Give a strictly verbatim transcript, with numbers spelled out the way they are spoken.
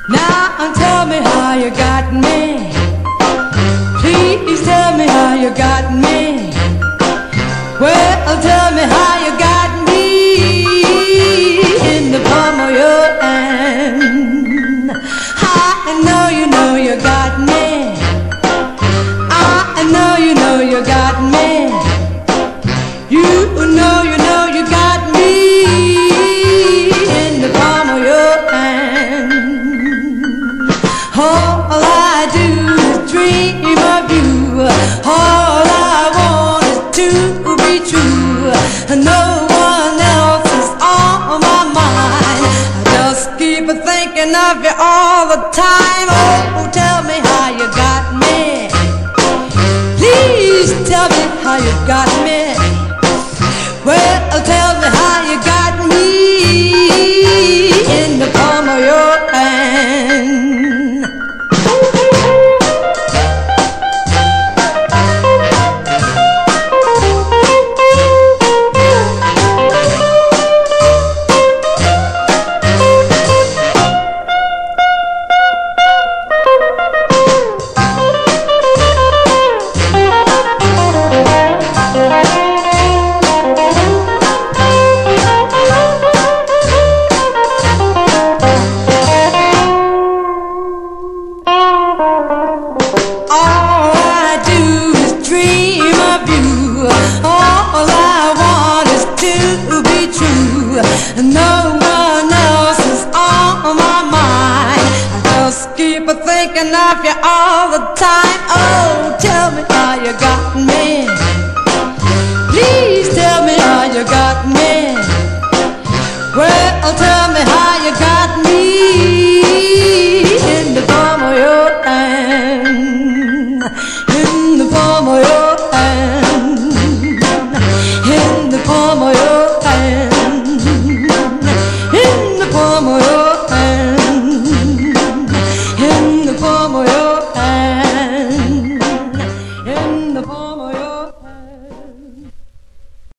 Now tell me how you got me. Please tell me how you got me. Well, tell me how you got me in the palm of your hand. I know you know you got me. I know you know you got me. You know you know you got me in the palm of your hand. All I do is dream of you. All I want is to be true. No one else is on my mind. I just keep thinking of you all the time. Oh, tell me how you got me. Please tell me how you got me. Well, tell me how you got me in the palm of your hand. No one else is on my mind. I just keep thinking of you all the time. Oh, tell me how you got